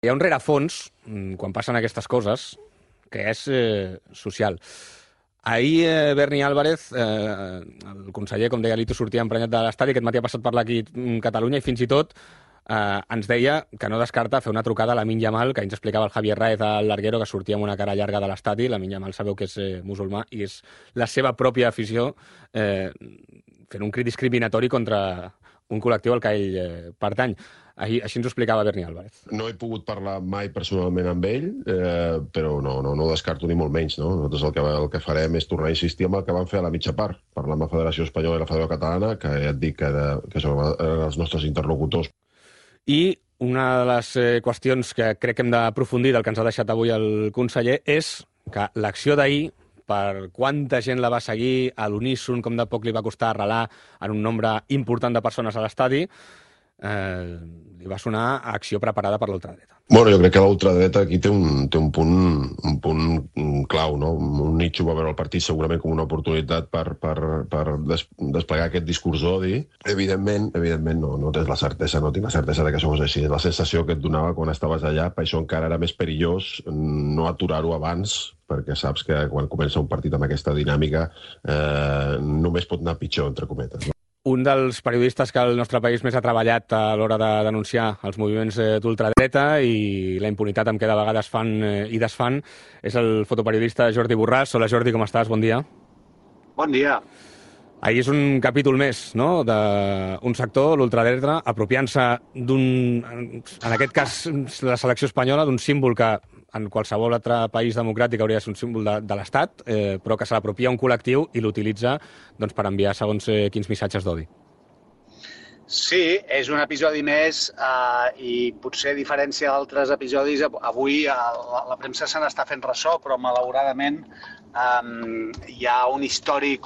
Hi ha un rerefons, quan passen aquestes coses, que és social. Ahir Berni Álvarez, el conseller, com deia Lito, sortia emprenyat de l'estadi, aquest matí ha passat per aquí Catalunya i fins i tot ens deia que no descarta fer una trucada a Lamine Yamal, que ens explicava el Javier Raez al larguero, que sortia amb una cara llarga de l'estadi. Lamine Yamal sabeu que és musulmà i és la seva pròpia afició fent un crit discriminatori contra un col·lectiu al que ell pertany. Així ens ho explicava Berni Álvarez. No he pogut parlar mai personalment amb ell, però no ho descarto ni molt menys. No? Nosaltres el que farem és tornar a insistir amb el que van fer a la mitja part, parlar amb la Federació Espanyola i la Federació Catalana, que ja et dic que són els nostres interlocutors. I una de les qüestions que crec que hem d'aprofundir del que ens ha deixat avui el conseller és que l'acció d'ahir, per quanta gent la va seguir, a l'uníson, com de poc li va costar arrelar en un nombre important de persones a l'estadi, li va sonar a acció preparada per l'ultradreta. Bueno, jo crec que l'ultradreta aquí té un punt clau, no? Un nitxo va veure el partit segurament com una oportunitat per desplegar aquest discurs d'odi. Evidentment no tens la certesa, no tinc la certesa de que això és així. La sensació que et donava quan estaves allà, per això encara era més perillós no aturar-ho abans, perquè saps que quan comença un partit amb aquesta dinàmica només pot anar pitjor, entre cometes. No? Un dels periodistes que el nostre país més ha treballat a l'hora de denunciar els moviments d'ultradreta i la impunitat amb què de vegades fan i desfan és el fotoperiodista Jordi Borràs. Hola Jordi, com estàs? Bon dia. Bon dia. Ahir és un capítol més, no?, d'un sector, l'ultradreta, apropiant-se en aquest cas, la selecció espanyola, d'un símbol que en qualsevol altre país democràtic hauria de ser un símbol de l'Estat, però que se l'apropia un col·lectiu i l'utilitza per enviar segons quins missatges d'odi. Sí, és un episodi més i potser a diferència d'altres episodis, avui la premsa se n'està fent ressò, però malauradament hi ha un històric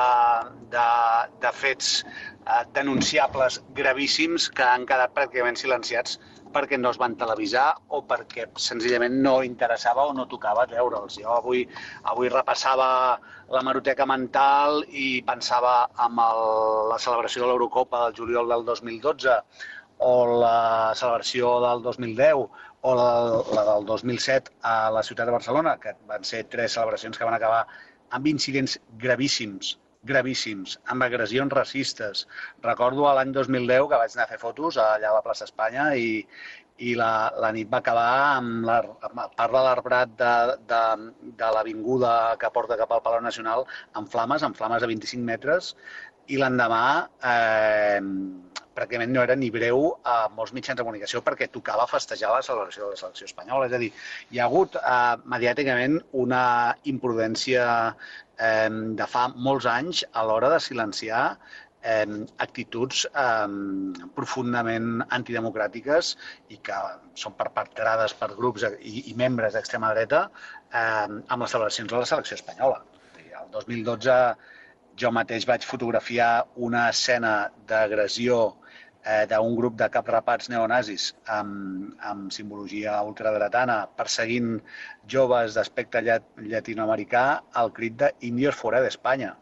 de fets denunciables gravíssims que han quedat pràcticament silenciats perquè no es van televisar o perquè senzillament no interessava o no tocava treure'ls. Jo avui repassava l'hemeroteca mental i pensava en la celebració de l'Eurocopa del juliol del 2012 o la celebració del 2010 o la del 2007 a la ciutat de Barcelona, que van ser 3 celebracions que van acabar amb incidents gravíssims, amb agressions racistes. Recordo l'any 2010 que vaig anar a fer fotos allà a la plaça Espanya i la nit va acabar amb part de l'arbrat de l'avinguda que porta cap al Palau Nacional amb flames de 25 metres i l'endemà pràcticament no era ni breu a molts mitjans de comunicació perquè tocava festejar la celebració de la selecció espanyola. És a dir, hi ha hagut mediàticament una imprudència de fa molts anys a l'hora de silenciar actituds profundament antidemocràtiques i que són perpetrades per grups i membres d'extrema dreta amb les celebracions de la selecció espanyola. El 2012 jo mateix vaig fotografiar una escena d'agressió d'un grup de caprapats neonazis amb simbologia ultradretana perseguint joves d'aspecte llatinoamericà al crit de «Indios fuera de España».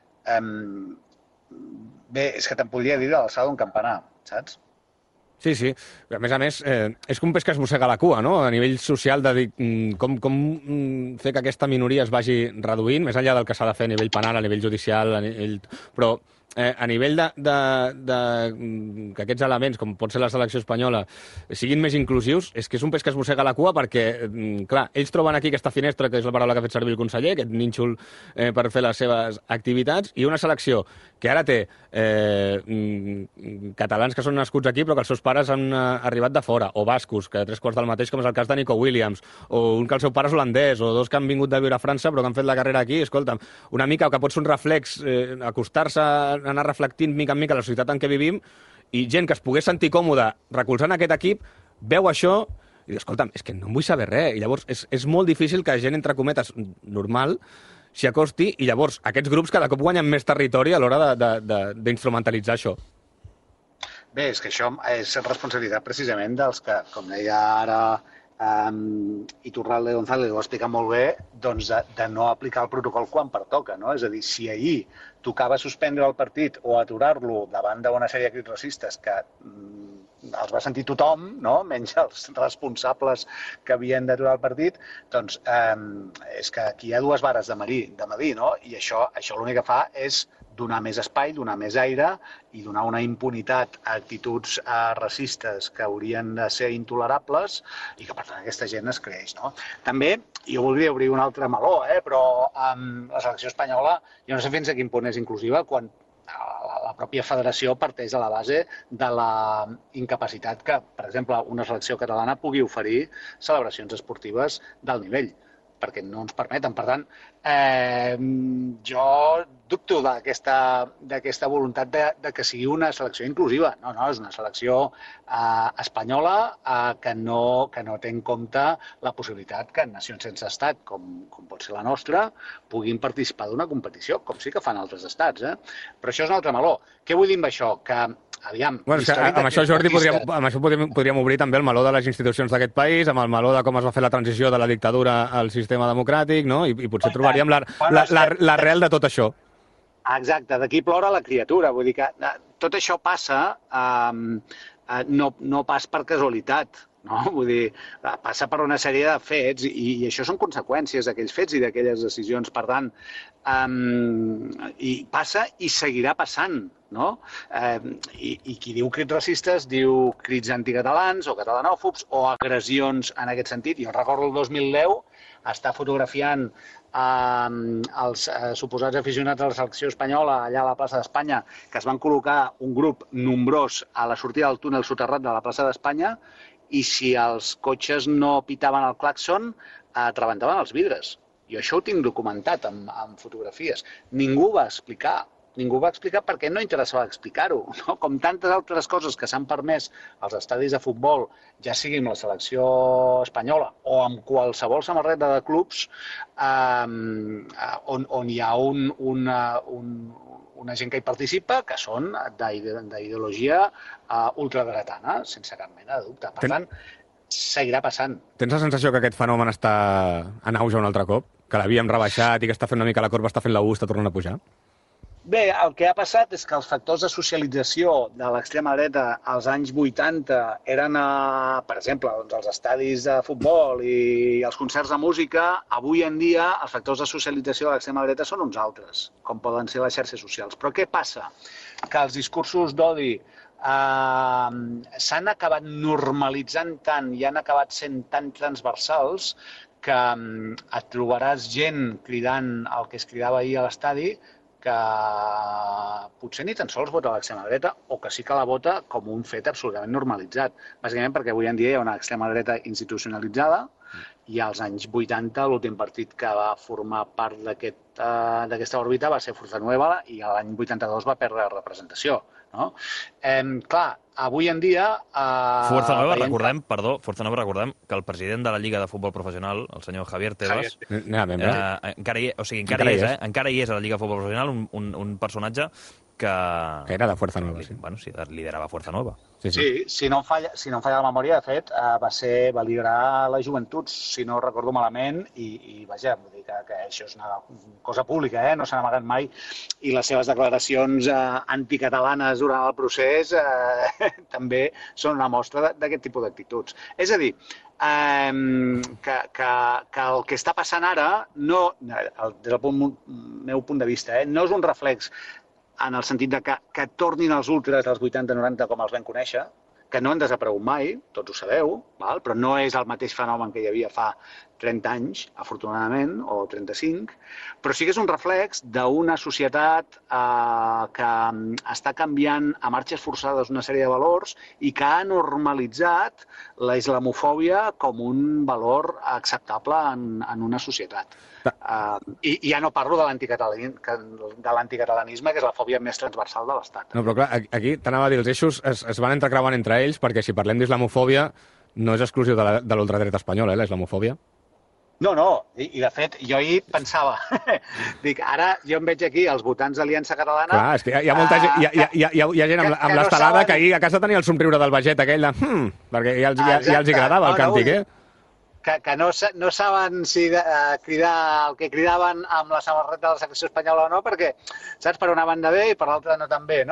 Bé, és que te'n podria dir a l'alçada d'un campanar, saps? Sí. A més, és com un peix que es mossega la cua, no?, a nivell social, de dir com fer que aquesta minoria es vagi reduint, més enllà del que s'ha de fer a nivell penal, a nivell judicial, però a nivell de que aquests elements, com pot ser la selecció espanyola, siguin més inclusius, és que és un peix que es mossega la cua perquè, clar, ells troben aquí aquesta finestra, que és la paraula que ha fet servir el conseller, aquest nínxol per fer les seves activitats, i una selecció que ara té catalans que són nascuts aquí però que els seus pares han arribat de fora, o bascos, que 3/4 del mateix, com és el cas de Nico Williams, o un que el seu pare és holandès, o 2 que han vingut de viure a França però que han fet la carrera aquí. Escolta'm, una mica que pot ser un reflex, acostar-se, anar reflectint mica en mica la societat en què vivim, i gent que es pogués sentir còmoda recolzant aquest equip, veu això i diu, escolta'm, és que no en vull saber res. I llavors és molt difícil que gent, entre cometes, normal, s'hi acosti, i llavors aquests grups cada cop guanyen més territori a l'hora d'instrumentalitzar això. Bé, és que això és responsabilitat precisament dels que, com deia ara Iturralde González, ho ha explicat molt bé, doncs de no aplicar el protocol quan pertoca, no? És a dir, si ahir tocava suspendre el partit o aturar-lo davant d'una sèrie de crits racistes que els va sentir tothom, no? Menys els responsables que havien d'aturar el partit, doncs és que aquí hi ha dues vares de medir, no? I això l'únic que fa és donar més espai, donar més aire i donar una impunitat a actituds racistes que haurien de ser intolerables i que, per tant, aquesta gent es creix, no? També, jo voldria obrir un altre meló, però la selecció espanyola, jo no sé fins a quin punt és inclusiva quan la pròpia federació parteix de la base de la incapacitat que, per exemple, una selecció catalana pugui oferir celebracions esportives d'alt nivell, perquè no ens permeten. Per tant, jo dubto d'aquesta voluntat de que sigui una selecció inclusiva. No, és una selecció espanyola que no té en compte la possibilitat que nacions sense estat, com pot ser la nostra, puguin participar d'una competició, com sí que fan altres estats. Però això és un altre meló. Què vull dir amb això? Que aviam, bueno, amb això, Jordi, podríem obrir també el meló de les institucions d'aquest país, amb el meló de com es va fer la transició de la dictadura al sistema democràtic, no? I potser trobaríem l'arrel de tot això. Exacte, d'aquí plora la criatura. Vull dir que tot això passa no pas per casualitat, no? Vull dir, passa per una sèrie de fets i això són conseqüències d'aquells fets i d'aquelles decisions. Per tant, i passa i seguirà passant, no? I qui diu crits racistes diu crits anticatalans o catalanòfobs o agressions en aquest sentit. Jo recordo el 2010 estar fotografiant els suposats aficionats a la selecció espanyola allà a la plaça d'Espanya, que es van col·locar un grup nombrós a la sortida del túnel soterrat de la plaça d'Espanya i si els cotxes no pitaven el clàxon, trebentaven els vidres. Jo això ho tinc documentat amb fotografies. Ningú va explicar perquè no interessava explicar-ho, no? Com tantes altres coses que s'han permès als estadis de futbol, ja sigui amb la selecció espanyola o amb qualsevol samarreta de clubs on hi ha una gent que hi participa que són d'ideologia ultradretana, sense cap mena de dubte. Per tant, seguirà passant. Tens la sensació que aquest fenomen està en auge un altre cop? Que l'havíem rebaixat i que està fent una mica la corba, està fent la U, està tornant a pujar? Bé, el que ha passat és que els factors de socialització de l'extrema dreta als anys 80 eren, per exemple, els estadis de futbol i els concerts de música. Avui en dia els factors de socialització de l'extrema dreta són uns altres, com poden ser les xarxes socials. Però què passa? Que els discursos d'odi s'han acabat normalitzant tant i han acabat sent tan transversals que et trobaràs gent cridant el que es cridava ahir a l'estadi que potser ni tan sols vota l'extrema dreta o que sí que la vota com un fet absolutament normalitzat. Bàsicament perquè avui en dia hi ha una extrema dreta institucionalitzada i als anys 80 l'últim partit que va formar part d'aquesta òrbita va ser Forza Nueva i l'any 82 va perdre representació. No? Clar, avui en dia... Forza Nueva, recordem que el president de la Lliga de Futbol Professional, el senyor Javier Tebas, encara hi és a la Lliga de Futbol Professional, un personatge que era de Forza Nueva, sí. Bueno, sí, liderava Forza Nueva. Sí, si no em falla la memòria, de fet, va liderar les joventuts, si no recordo malament, i vaja, vull dir que això és una cosa pública, no s'ha amagat mai, i les seves declaracions anticatalanes durant el procés també són una mostra d'aquest tipus d'actituds. És a dir, que el que està passant ara, des del meu punt de vista, no és un reflex en el sentit de que tornin els ultras dels 80-90 com els vam conèixer, que no han desaparegut mai, tots ho sabeu, però no és el mateix fenomen que hi havia fa 30 anys, afortunadament, o 35, però sí que és un reflex d'una societat que està canviant a marxes forçades una sèrie de valors i que ha normalitzat la islamofòbia com un valor acceptable en una societat. I ja no parlo de l'anticatalanisme, que és la fòbia més transversal de l'Estat. No, però clar, aquí t'anava a dir, els eixos es van entrecreuant entre ells, perquè si parlem d'islamofòbia no és exclusiu de l'ultradreta espanyola, la islamofòbia. No, i de fet, jo ahir pensava, dic, ara jo em veig aquí els votants d'Aliança Catalana... Clar, és que hi ha molta gent, hi ha gent amb l'estelada que ahir a casa tenia el somriure del veget aquell de... perquè ja els agradava el càntic, que no saben si cridar el que cridaven amb la samarreta de la selecció espanyola o no, perquè, saps, per una banda bé i per l'altra no tan bé, no?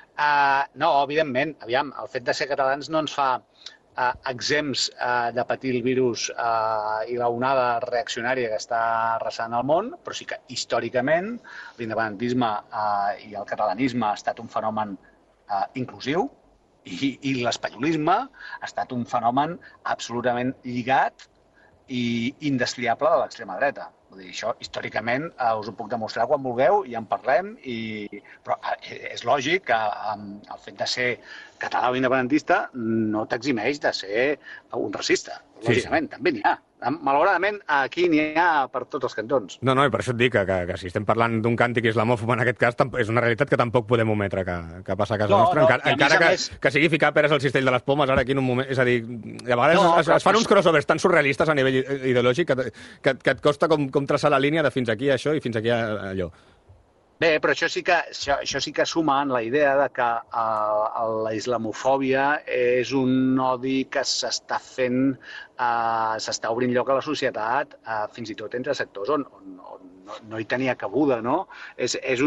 No, evidentment. Aviam, el fet de ser catalans no ens fa exempts de patir el virus i la onada reaccionària que està arrasant el món, però sí que històricament l'independentisme i el catalanisme ha estat un fenomen inclusiu i l'espanyolisme ha estat un fenomen absolutament lligat i indestriable de l'extrema dreta. Vull dir, això històricament us ho puc demostrar quan vulgueu i en parlem, però és lògic que el fet de ser català o independentista no t'eximeix de ser un racista. Lògicament, també n'hi ha. Malauradament, aquí n'hi ha per tots els cantons. No, i per això et dic que si estem parlant d'un càntic islamòfob en aquest cas, és una realitat que tampoc podem ometre que passa a casa nostra, encara que sigui ficar peres al cistell de les pomes ara aquí en un moment. És a dir, a vegades es fan uns crossovers tan surrealistes a nivell ideològic que et costa com traçar la línia de fins aquí això i fins aquí allò. Bé, però això sí que suma en la idea de que la islamofòbia és un odi que s'està fent, s'està obrint lloc a la societat, fins i tot entre sectors on no hi tenia cabuda, no? És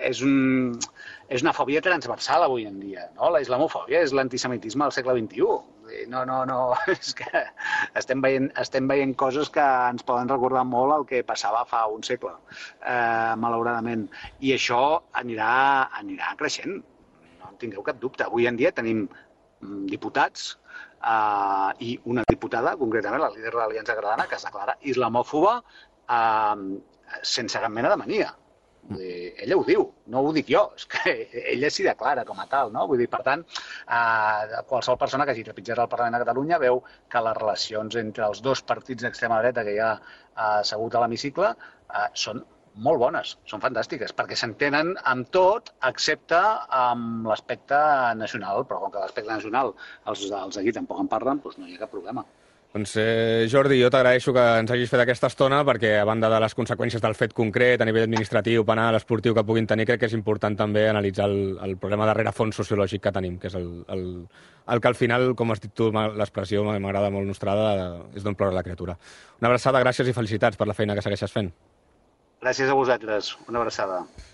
una fòbia transversal avui en dia, no? La islamofòbia és l'antisemitisme del segle XXI. No, és que estem veient coses que ens poden recordar molt el que passava fa un segle, malauradament. I això anirà creixent, no en tingueu cap dubte. Avui en dia tenim diputats i una diputada, concretament la líder de l'Aliança Catalana, que es declara islamòfoba sense cap mena de mania. Ella ho diu, no ho dic jo, és que ella s'hi declara com a tal, no? Vull dir, per tant, qualsevol persona que hagi trepitjat al Parlament de Catalunya veu que les relacions entre els dos partits d'extrema dreta que hi ha assegut a l'hemicicle són molt bones, són fantàstiques, perquè s'entenen amb tot, excepte amb l'aspecte nacional, però com que l'aspecte nacional els d'aquí tampoc en parlen, doncs no hi ha cap problema. Doncs, Jordi, jo t'agraeixo que ens hagis fet aquesta estona perquè, a banda de les conseqüències del fet concret, a nivell administratiu, penal, esportiu que puguin tenir, crec que és important també analitzar el problema de rerefons sociològic que tenim, que és el que al final, com has dit tu, l'expressió m'agrada molt nostrada, és d'on plora la criatura. Una abraçada, gràcies i felicitats per la feina que segueixes fent. Gràcies a vosaltres. Una abraçada.